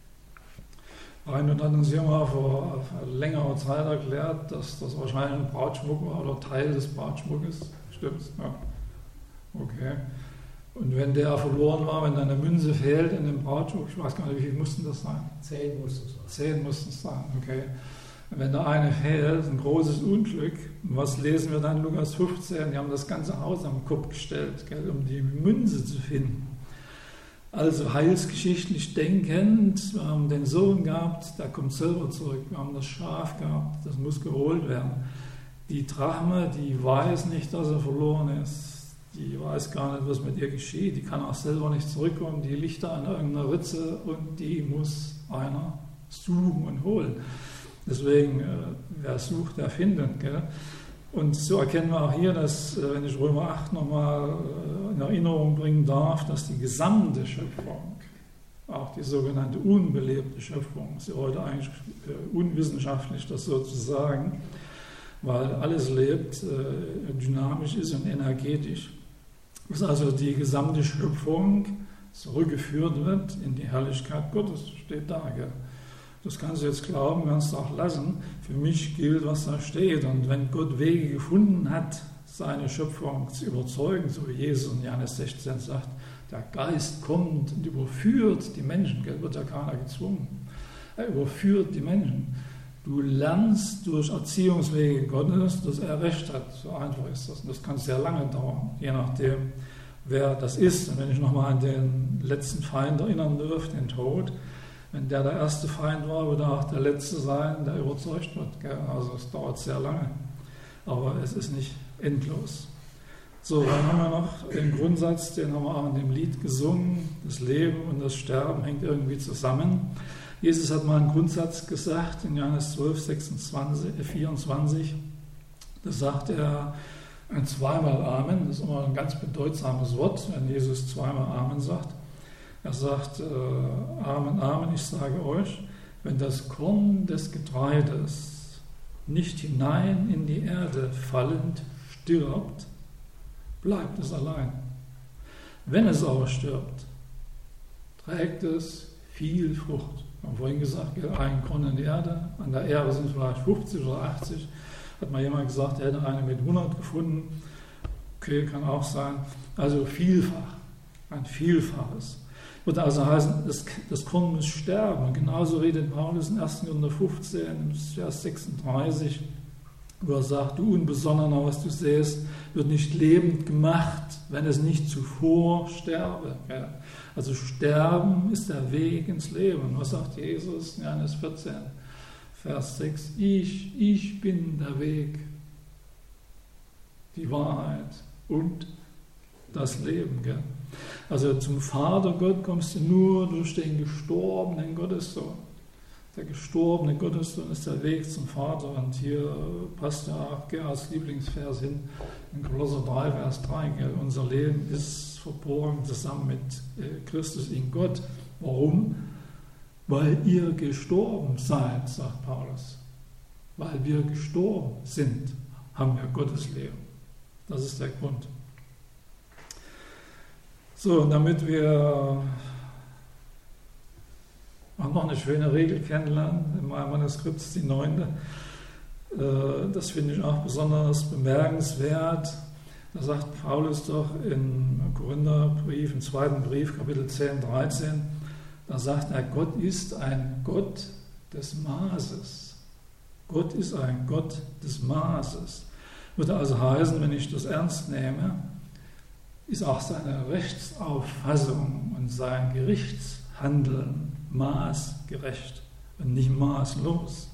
Reinhard hat uns hier mal vor längerer Zeit erklärt, dass das wahrscheinlich ein Brautschmuck war oder Teil des Brautschmuckes. Stimmt's? Ja. Okay. Und wenn der verloren war, wenn eine Münze fehlt in dem Brautschmuck, ich weiß gar nicht, wie viel mussten das sein? Zehn mussten es sein. Zehn mussten es sein, okay. Und wenn da eine fehlt, ein großes Unglück. Und was lesen wir dann in Lukas fünfzehn? Die haben das ganze Haus am Kopf gestellt, gell, um die Münze zu finden. Also heilsgeschichtlich denkend, wir haben den Sohn gehabt, der kommt selber zurück. Wir haben das Schaf gehabt, das muss geholt werden. Die Drachme, die weiß nicht, dass er verloren ist. Die weiß gar nicht, was mit ihr geschieht. Die kann auch selber nicht zurückkommen. Die liegt da an irgendeiner Ritze und die muss einer suchen und holen. Deswegen, äh, wer sucht, der findet. Gell? Und so erkennen wir auch hier, dass, äh, wenn ich Römer acht nochmal äh, in Erinnerung bringen darf, dass die gesamte Schöpfung, auch die sogenannte unbelebte Schöpfung, ist ja heute eigentlich äh, unwissenschaftlich, das so zu sagen, weil alles lebt, äh, dynamisch ist und energetisch. Dass also die gesamte Schöpfung zurückgeführt wird in die Herrlichkeit Gottes, steht da. Gell? Das kannst du jetzt glauben, kannst du auch lassen. Für mich gilt, was da steht. Und wenn Gott Wege gefunden hat, seine Schöpfung zu überzeugen, so wie Jesus in Johannes sechzehn sagt, der Geist kommt und überführt die Menschen, gell? Wird ja keiner gezwungen. Er überführt die Menschen. Du lernst durch Erziehungswege Gottes, dass er recht hat. So einfach ist das. Und das kann sehr lange dauern, je nachdem, wer das ist. Und wenn ich nochmal an den letzten Feind erinnern dürfte, den Tod, wenn der der erste Feind war, wird er auch der letzte sein, der überzeugt wird. Gell? Also es dauert sehr lange, aber es ist nicht endlos. So, dann haben wir noch den Grundsatz, den haben wir auch in dem Lied gesungen, das Leben und das Sterben hängt irgendwie zusammen. Jesus hat mal einen Grundsatz gesagt in Johannes zwölf, sechsundzwanzig, vierundzwanzig, da sagt er ein zweimal Amen, das ist immer ein ganz bedeutsames Wort, wenn Jesus zweimal Amen sagt. Er sagt, äh, Amen, Amen, ich sage euch, wenn das Korn des Getreides nicht hinein in die Erde fallend stirbt, bleibt es allein. Wenn es aber stirbt, trägt es viel Frucht. Wir haben vorhin gesagt, ein Korn in die Erde, an der Erde sind vielleicht fünfzig oder achtzig. Hat mal jemand gesagt, er hätte eine mit hundert gefunden. Okay, kann auch sein. Also vielfach, ein Vielfaches. Würde also heißen, das, das Korn muss sterben. Und genauso redet Paulus in ersten Korinther fünfzehn, Vers sechsunddreißig, wo er sagt, du Unbesonnener, was du sähst, wird nicht lebend gemacht, wenn es nicht zuvor sterbe. Ja. Also Sterben ist der Weg ins Leben. Was sagt Jesus in Johannes vierzehn, Vers sechs? Ich, ich bin der Weg, die Wahrheit und das Leben. Gell? Also zum Vater Gott kommst du nur durch den gestorbenen Gottessohn. Der gestorbene Gottessohn ist der Weg zum Vater. Und hier passt ja auch Gerhards Lieblingsvers hin, in Kolosser drei, Vers drei. Gell? Unser Leben ist verborgen zusammen mit Christus in Gott. Warum? Weil ihr gestorben seid, sagt Paulus. Weil wir gestorben sind, haben wir Gottes Leben. Das ist der Grund. So, und damit wir auch noch eine schöne Regel kennenlernen, in meinem Manuskript ist die neunte, das finde ich auch besonders bemerkenswert. Da sagt Paulus doch im Korintherbrief, im zweiten Brief, Kapitel zehn, dreizehn, da sagt er, Gott ist ein Gott des Maßes. Gott ist ein Gott des Maßes. Würde also heißen, wenn ich das ernst nehme, ist auch seine Rechtsauffassung und sein Gerichtshandeln maßgerecht und nicht maßlos.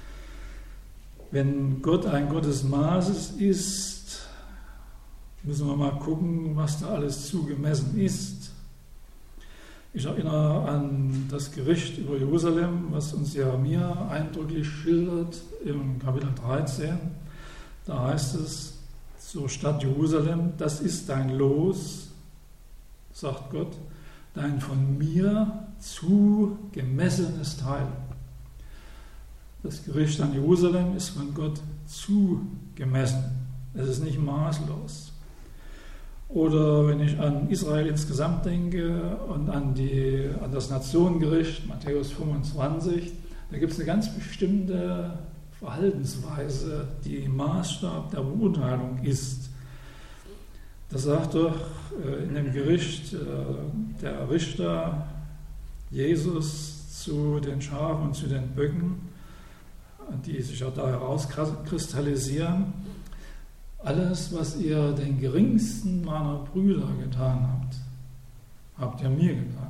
Wenn Gott ein Gott des Maßes ist, müssen wir mal gucken, was da alles zugemessen ist. Ich erinnere an das Gericht über Jerusalem, was uns Jeremia eindrücklich schildert im Kapitel dreizehn. Da heißt es zur Stadt Jerusalem, das ist dein Los, sagt Gott, dein von mir zugemessenes Teil. Das Gericht an Jerusalem ist von Gott zugemessen. Es ist nicht maßlos. Oder wenn ich an Israel insgesamt denke und an, die, an das Nationengericht, Matthäus fünfundzwanzig, da gibt es eine ganz bestimmte Verhaltensweise, die Maßstab der Beurteilung ist. Das sagt doch in dem Gericht der Richter Jesus zu den Schafen und zu den Böcken, die sich ja da herauskristallisieren. Alles, was ihr den geringsten meiner Brüder getan habt, habt ihr mir getan.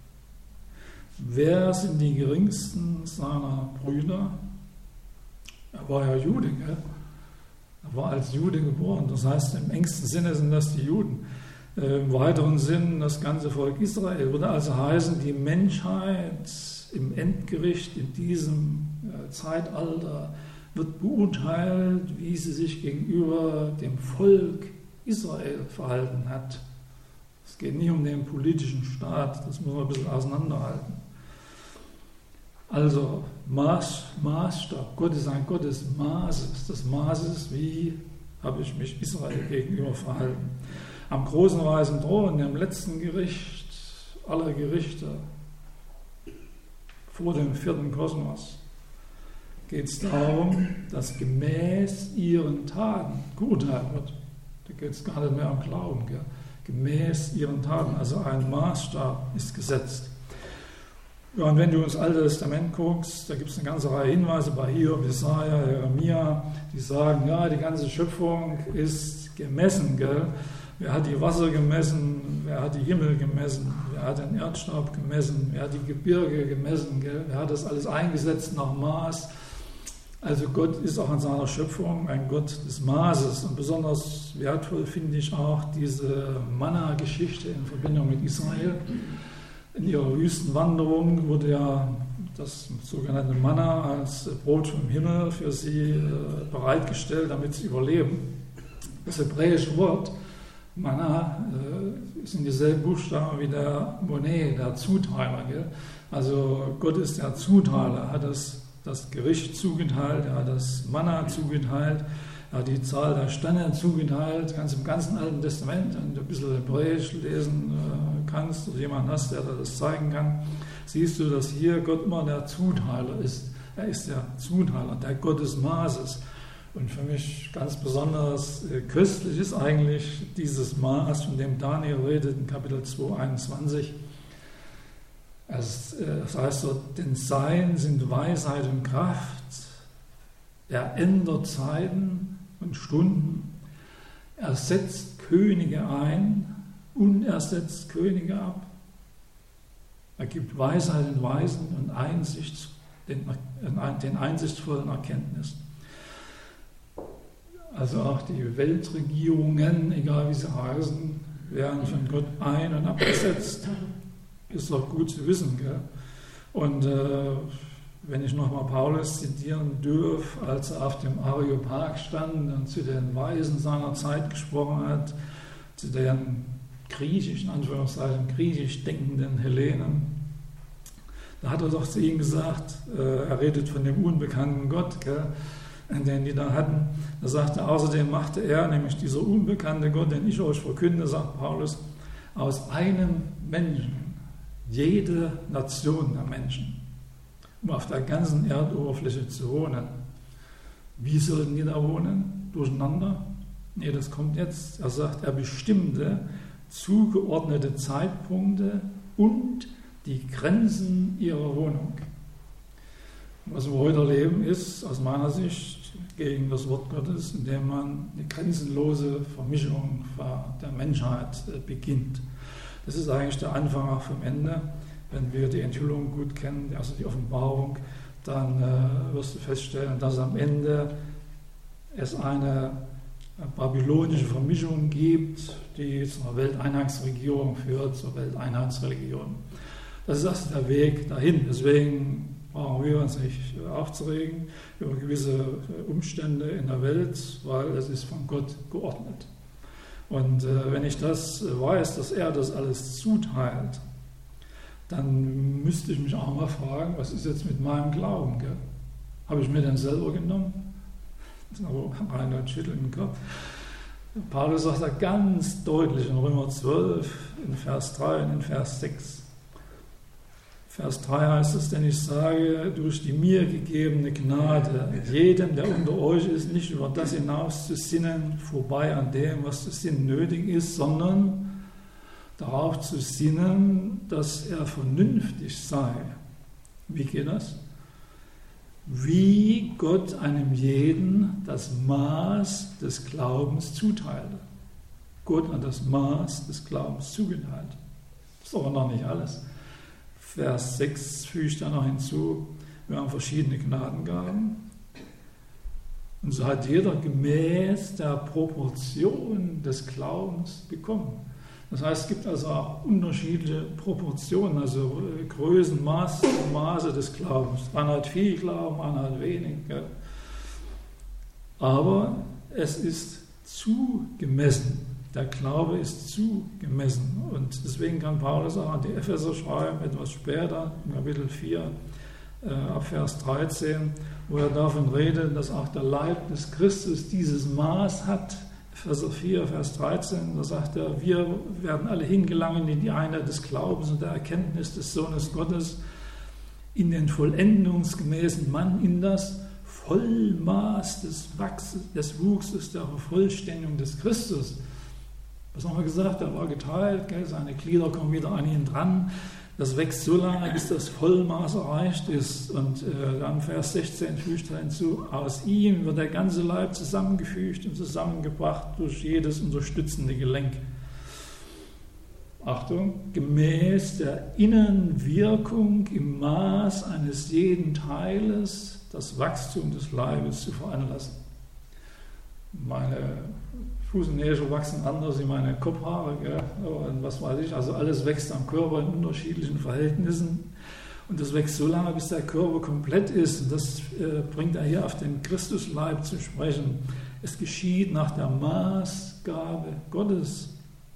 Wer sind die geringsten seiner Brüder? Er war ja Jude, gell? Er war als Jude geboren. Das heißt, im engsten Sinne sind das die Juden. Im weiteren Sinn das ganze Volk Israel. Würde also heißen, die Menschheit im Endgericht in diesem Zeitalter wird beurteilt, wie sie sich gegenüber dem Volk Israel verhalten hat. Es geht nicht um den politischen Staat, das muss man ein bisschen auseinanderhalten. Also Maß, Maßstab, Gott ist ein Gott des Maßes, des Maßes, wie habe ich mich Israel gegenüber verhalten. Am großen weißen Thron, dem letzten Gericht aller Gerichte, vor dem vierten Kosmos, geht es darum, dass gemäß ihren Taten geurteilt wird. Da geht es gar nicht mehr um Glauben. Gell? Gemäß ihren Taten, also ein Maßstab ist gesetzt. Ja, und wenn du ins Alte Testament guckst, da gibt es eine ganze Reihe Hinweise bei Hiob, Jesaja, Jeremia, die sagen, ja, die ganze Schöpfung ist gemessen. Gell? Wer hat die Wasser gemessen? Wer hat die Himmel gemessen? Wer hat den Erdstaub gemessen? Wer hat die Gebirge gemessen? Gell? Wer hat das alles eingesetzt nach Maß? Also Gott ist auch in seiner Schöpfung ein Gott des Maßes. Und besonders wertvoll finde ich auch diese Manna-Geschichte in Verbindung mit Israel. In ihrer Wüstenwanderung wurde ja das sogenannte Manna als Brot vom Himmel für sie bereitgestellt, damit sie überleben. Das hebräische Wort Manna sind dieselben Buchstaben wie der Monet, der Zuteiler. Gell? Also Gott ist der Zuteiler, hat das das Gericht zugeteilt, er hat das Manna zugeteilt, er hat die Zahl der Sterne zugeteilt, ganz im ganzen Alten Testament. Wenn du ein bisschen Hebräisch lesen äh, kannst oder jemanden hast, der dir das zeigen kann, siehst du, dass hier Gott immer der Zuteiler ist. Er ist der Zuteiler, der Gott des Maßes. Und für mich ganz besonders äh, köstlich ist eigentlich dieses Maß, von dem Daniel redet in Kapitel zwei, einundzwanzig. Das heißt dort, denn sein sind Weisheit und Kraft, er ändert Zeiten und Stunden, er setzt Könige ein und er setzt Könige ab. Er gibt Weisheit den Weisen und Einsicht, den, den einsichtsvollen Erkenntnis. Also auch die Weltregierungen, egal wie sie heißen, werden von Gott ein- und abgesetzt. Ist doch gut zu wissen. Gell? Und äh, wenn ich nochmal Paulus zitieren dürfe, als er auf dem Areopag stand und zu den Weisen seiner Zeit gesprochen hat, zu den griechisch, in Anführungszeichen, griechisch denkenden Hellenen, da hat er doch zu ihnen gesagt, äh, er redet von dem unbekannten Gott, gell, den die da hatten. Da sagte er, außerdem machte er, nämlich dieser unbekannte Gott, den ich euch verkünde, sagt Paulus, aus einem Menschen jede Nation der Menschen, um auf der ganzen Erdoberfläche zu wohnen. Wie sollten die da wohnen? Durcheinander? Nee, das kommt jetzt. Er sagt, er bestimmte zugeordnete Zeitpunkte und die Grenzen ihrer Wohnung. Was wir heute erleben, ist aus meiner Sicht gegen das Wort Gottes, indem man eine grenzenlose Vermischung der Menschheit beginnt. Das ist eigentlich der Anfang auch vom Ende. Wenn wir die Enthüllung gut kennen, also die Offenbarung, dann äh, wirst du feststellen, dass am Ende es eine babylonische Vermischung gibt, die zur Welteinheitsregierung führt, zur Welteinheitsreligion. Das ist also der Weg dahin. Deswegen brauchen wir uns nicht aufzuregen über gewisse Umstände in der Welt, weil es ist von Gott geordnet. Und äh, wenn ich das weiß, dass er das alles zuteilt, dann müsste ich mich auch mal fragen, was ist jetzt mit meinem Glauben? Gell? Habe ich mir den selber genommen? Aber Reinhard schüttelt den Kopf. Paulus sagt da ganz deutlich in Römer zwölf, in Vers drei und in Vers sechs. Vers drei heißt es, denn ich sage, durch die mir gegebene Gnade, jedem, der unter euch ist, nicht über das hinaus zu sinnen, vorbei an dem, was zu sinnen nötig ist, sondern darauf zu sinnen, dass er vernünftig sei. Wie geht das? Wie Gott einem jeden das Maß des Glaubens zuteilte. Gott hat das Maß des Glaubens zugeteilt. Das ist aber noch nicht alles. Vers sechs fügt er noch hinzu, wir haben verschiedene Gnadengaben. Und so hat jeder gemäß der Proportion des Glaubens bekommen. Das heißt, es gibt also auch unterschiedliche Proportionen, also Größen, Maß, Maße des Glaubens. Einer hat viel Glauben, einer hat wenig. Gell? Aber es ist zugemessen. Der Glaube ist zugemessen. Und deswegen kann Paulus auch an die Epheser schreiben, etwas später, in Kapitel vier, äh, ab Vers dreizehn, wo er davon redet, dass auch der Leib des Christus dieses Maß hat. Epheser vier, Vers dreizehn, da sagt er, wir werden alle hingelangen in die Einheit des Glaubens und der Erkenntnis des Sohnes Gottes, in den vollendungsgemäßen Mann, in das Vollmaß des, Wachses, des Wuchses, der Vervollständigung des Christus. Was haben wir gesagt? Er war geteilt, gell? Seine Glieder kommen wieder an ihn dran. Das wächst so lange, bis das Vollmaß erreicht ist. Und äh, dann Vers sechzehn fügt er hinzu, aus ihm wird der ganze Leib zusammengefügt und zusammengebracht durch jedes unterstützende Gelenk. Achtung, gemäß der Innenwirkung im Maß eines jeden Teiles das Wachstum des Leibes zu veranlassen. Meine Fußnägel wachsen anders wie meine Kopfhaare, gell? Und was weiß ich, also alles wächst am Körper in unterschiedlichen Verhältnissen. Und das wächst so lange, bis der Körper komplett ist. Und das äh, bringt er hier auf den Christusleib zu sprechen. Es geschieht nach der Maßgabe Gottes.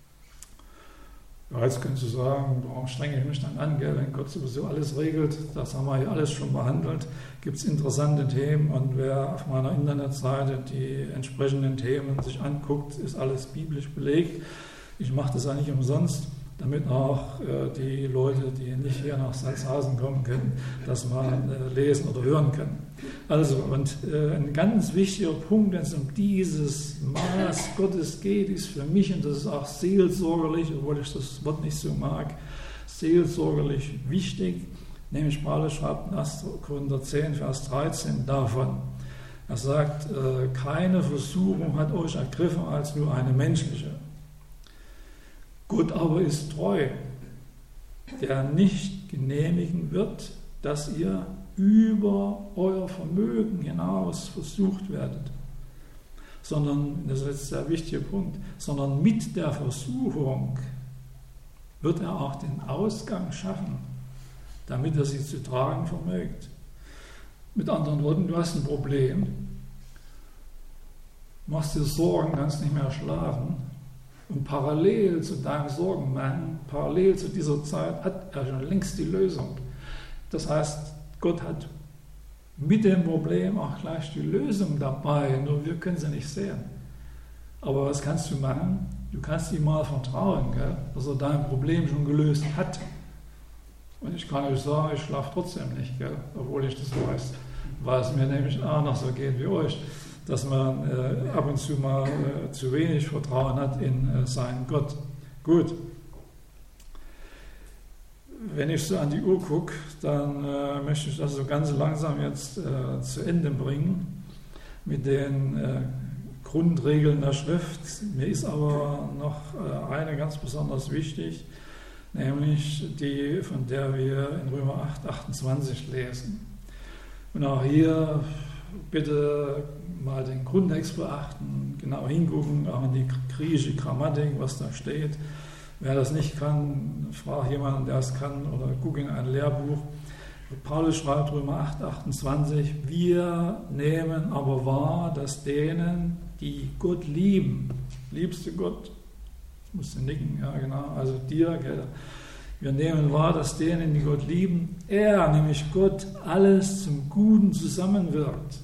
Ja, jetzt könntest du sagen, warum strenge ich mich dann an, gell? Wenn Gott sowieso alles regelt, das haben wir hier alles schon behandelt, gibt es interessante Themen und wer auf meiner Internetseite die entsprechenden Themen sich anguckt, ist alles biblisch belegt. Ich mache das ja nicht umsonst, damit auch äh, die Leute, die nicht hier nach Salzhausen kommen können, das mal äh, lesen oder hören können. Also, und äh, ein ganz wichtiger Punkt, wenn es um dieses Maß Gottes geht, ist für mich, und das ist auch seelsorgerlich, obwohl ich das Wort nicht so mag, seelsorgerlich wichtig, nämlich Paulus schreibt in erster Korinther zehn, Vers dreizehn davon. Er sagt, äh, keine Versuchung hat euch ergriffen als nur eine menschliche. Gott aber ist treu, der nicht genehmigen wird, dass ihr über euer Vermögen hinaus versucht werdet, sondern, das ist jetzt der wichtige Punkt, sondern mit der Versuchung wird er auch den Ausgang schaffen, damit er sie zu tragen vermögt. Mit anderen Worten, du hast ein Problem, machst dir Sorgen, kannst nicht mehr schlafen. Und parallel zu deinem Sorgenmann, parallel zu dieser Zeit, hat er schon längst die Lösung. Das heißt, Gott hat mit dem Problem auch gleich die Lösung dabei, nur wir können sie nicht sehen. Aber was kannst du machen? Du kannst ihm mal vertrauen, gell? Dass er dein Problem schon gelöst hat. Und ich kann euch sagen, ich schlafe trotzdem nicht, gell? Obwohl ich das weiß, weil es mir nämlich auch noch so geht wie euch, dass man äh, ab und zu mal äh, zu wenig Vertrauen hat in äh, seinen Gott. Gut. Wenn ich so an die Uhr gucke, dann äh, möchte ich das so ganz langsam jetzt äh, zu Ende bringen mit den äh, Grundregeln der Schrift. Mir ist aber noch äh, eine ganz besonders wichtig, nämlich die, von der wir in Römer acht, achtundzwanzig lesen. Und auch hier bitte mal den Grundtext beachten, genau hingucken, auch in die griechische Grammatik, was da steht. Wer das nicht kann, frag jemanden, der es kann, oder guck in ein Lehrbuch. Paulus schreibt Römer acht, achtundzwanzig, wir nehmen aber wahr, dass denen, die Gott lieben, liebst du Gott? Ich musste nicken, ja genau, also dir, gell? Wir nehmen wahr, dass denen, die Gott lieben, er, nämlich Gott, alles zum Guten zusammenwirkt,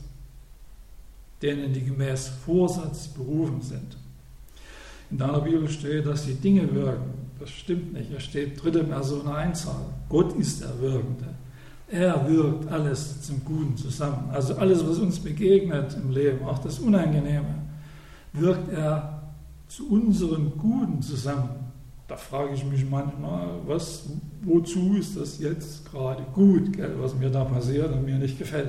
denen, die gemäß Vorsatz berufen sind. In deiner Bibel steht, dass die Dinge wirken. Das stimmt nicht. Es steht dritte Person Einzahl. Gott ist der Wirkende. Er wirkt alles zum Guten zusammen. Also alles, was uns begegnet im Leben, auch das Unangenehme, wirkt er zu unserem Guten zusammen. Da frage ich mich manchmal, was, wozu ist das jetzt gerade gut, gell, was mir da passiert und mir nicht gefällt.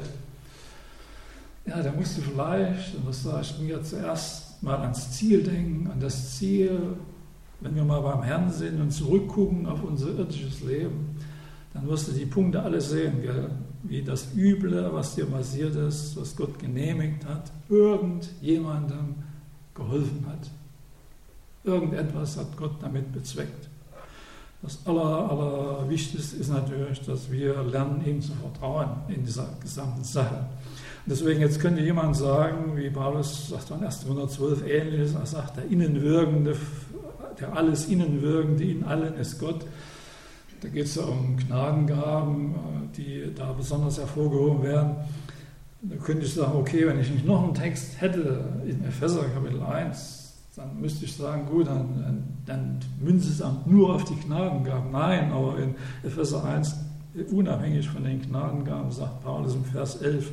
Ja, da musst du vielleicht, und das sage ich mir zuerst, mal ans Ziel denken, an das Ziel, wenn wir mal beim Herrn sind und zurückgucken auf unser irdisches Leben, dann wirst du die Punkte alle sehen, gell? Wie das Üble, was dir passiert ist, was Gott genehmigt hat, irgendjemandem geholfen hat. Irgendetwas hat Gott damit bezweckt. Das aller, Allerwichtigste ist natürlich, dass wir lernen, ihm zu vertrauen in dieser gesamten Sache. Und deswegen, jetzt könnte jemand sagen, wie Paulus sagt in erster Korinther zwölf ähnliches, er sagt, der Innenwirkende, der alles Innenwirkende in allen ist Gott. Da geht es ja um Gnadengaben, die da besonders hervorgehoben werden. Da könnte ich sagen, okay, wenn ich nicht noch einen Text hätte in Epheser Kapitel eins, dann müsste ich sagen, gut, dann, dann, dann münzt es nur auf die Gnadengaben. Nein, aber in Epheser eins, unabhängig von den Gnadengaben, sagt Paulus im Vers elf,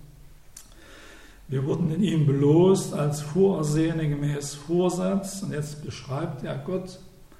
wir wurden in ihm belost als Vorersehene gemäß Vorsatz. Und jetzt beschreibt er Gott,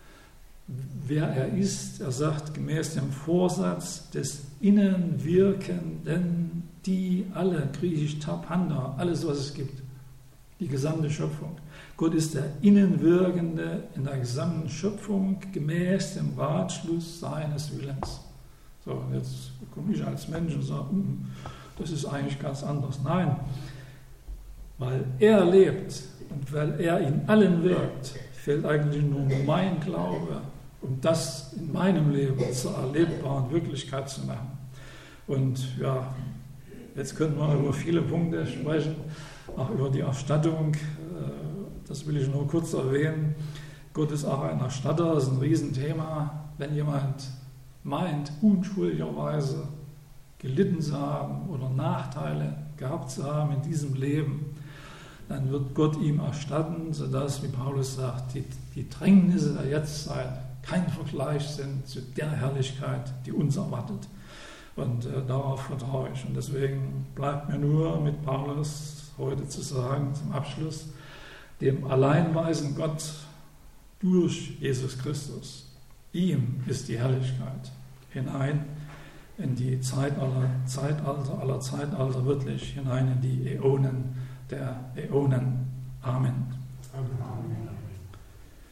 wer er ist. Er sagt, gemäß dem Vorsatz des Innenwirkenden, die alle, griechisch Tapanda, alles, was es gibt. die gesamte Schöpfung. Gott ist der Innenwirkende in der gesamten Schöpfung gemäß dem Ratschluss seines Willens. So, jetzt komme ich als Mensch und sage, das ist eigentlich ganz anders. Nein, weil er lebt und weil er in allen wirkt, fehlt eigentlich nur mein Glaube, um das in meinem Leben zur erlebbaren Wirklichkeit zu machen. Und ja, jetzt könnten wir über viele Punkte sprechen, auch über die Erstattung. Das will ich nur kurz erwähnen. Gott ist auch ein Erstatter, das ist ein Riesenthema. Wenn jemand meint, unschuldigerweise gelitten zu haben oder Nachteile gehabt zu haben in diesem Leben, dann wird Gott ihm erstatten, sodass, wie Paulus sagt, die, die Drängnisse der Jetztzeit kein Vergleich sind zu der Herrlichkeit, die uns erwartet. Und äh, darauf vertraue ich. Und deswegen bleibt mir nur mit Paulus heute zu sagen, zum Abschluss, dem alleinweisen Gott durch Jesus Christus, ihm ist die Herrlichkeit hinein in die Zeit aller Zeitalter, aller Zeitalter, wirklich hinein in die Äonen der Äonen.